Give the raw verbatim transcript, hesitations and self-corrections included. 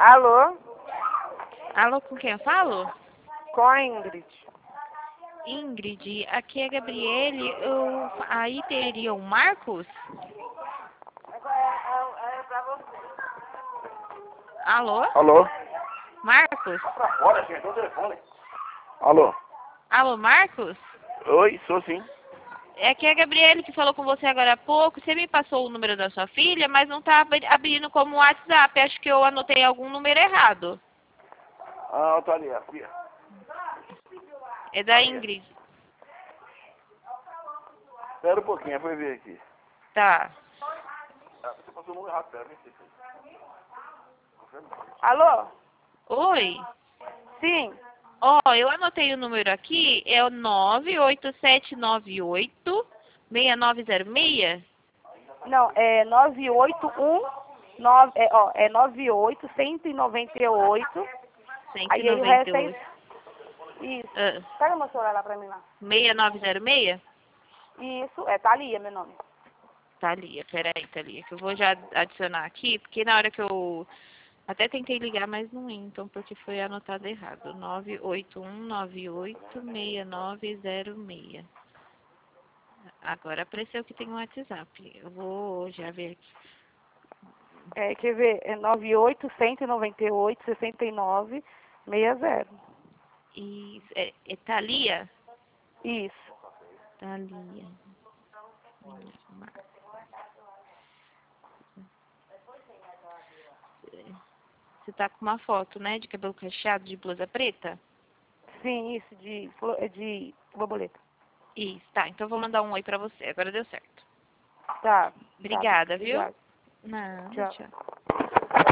Alô? Alô, com quem eu falo? Com a Ingrid. Ingrid, aqui é Gabriele. Eu, aí teria o Marcos? Alô? Alô? Marcos? Olha, gente, o telefone. Alô? Alô, Marcos? Oi, sou sim. É que é a Gabriele que falou com você agora há pouco. Você me passou o número da sua filha, mas não está abrindo como WhatsApp. Acho que eu anotei algum número errado. Ah, tá ali, a filha. É da Ingrid. Espera um pouquinho, foi ver aqui. Tá. Ah, você passou o número errado, pera, vem aqui. Alô? Oi. Sim. Ó, eu anotei o número aqui. É o nove oito sete nove oito seis nove zero seis. Não, é nove oito um nove, é, ó, é nove oito cento e noventa e oito. Aí aí o resto é isso. Isso. Ah, Pega meu celular lá pra mim lá. seis nove zero seis? Isso, é Thalia, meu nome. Thalia, peraí, Thalia, que eu vou já adicionar aqui, porque na hora que eu até tentei ligar, mas não então, porque foi anotado errado. nove oito um nove oito seis nove zero seis. Agora apareceu que tem um WhatsApp. Eu vou já ver aqui. É, quer ver? É nove oito cento e noventa e oito sessenta e nove sessenta. E é, é Thalia? Isso. Thalia. Você tá com uma foto, né, de cabelo cacheado, de blusa preta? Sim, isso, de, flo- é de borboleta. Isso, tá. Então eu vou mandar um oi pra você. Agora deu certo. Tá. Tá, Obrigada, viu? obrigada. Nada, Tchau. tchau.